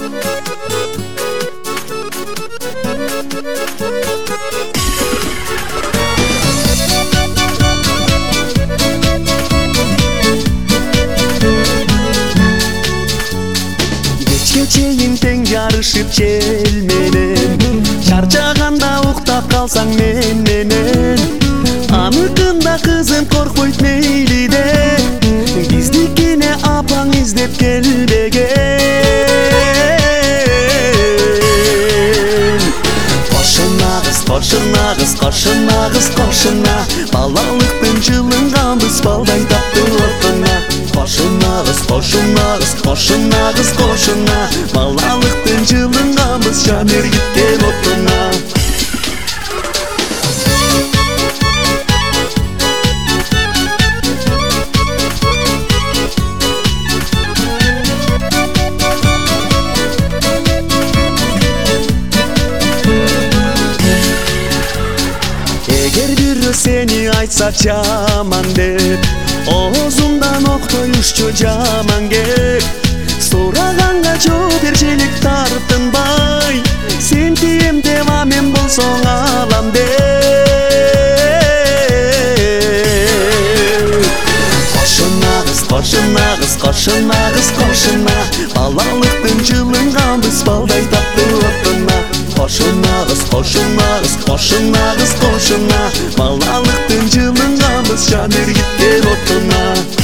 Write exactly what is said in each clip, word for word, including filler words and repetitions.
Чейин тең жарышып жел менен, чарчаганда уктап калсаң мен менен. Аныкында кызым коркпойт мейли де, биздикине апаң издеп келбеген. Кошуна кыз, кошуна кыз, кошуна кыз, кошуна, балалыктын жылынганбыз балдай таптуу ортуна. Кошуна кыз, кошуна кыз, кошуна кыз, кошуна, балалыктын жылынганбыз жан эргиткен отуна. Эгер бирөө сени айтса жаман деп, оозундан октой ушчу жаман кеп, сураганга жооп берчилик тартынбай, сен тием деп а мен болсоң алам деп. Кошуна кыз, кошуна кыз, кошуна кыз, кошуна, балалыктын жылынганбыз балдай таптуу отуна. Кошуна кыз, кошуна кыз, кошуна кыз, кошуна, балалыктын жылынганбыз жан эргиткен отуна.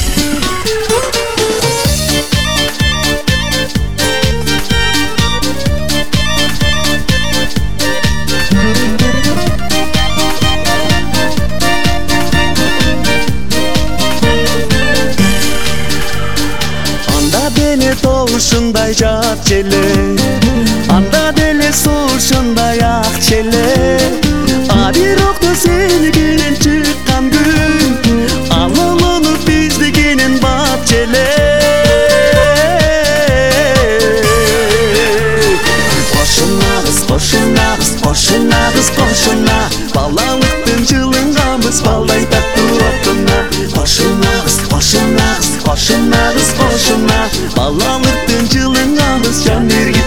Анда деле тоушундай жат желе, анда деле суушундай ак желе. А бирокто сеникинен чыккан күн, ал олонуп биздикинен бат желе. Кошуна кыз, кошуна кыз, кошуна кыз, кошуна, балалыктын жылынганбыз балдай таптуу отуна. Кошуна кыз, кошуна кыз, кошуна кыз, кошуна, балалыктын жылынганбыз жан эргиткен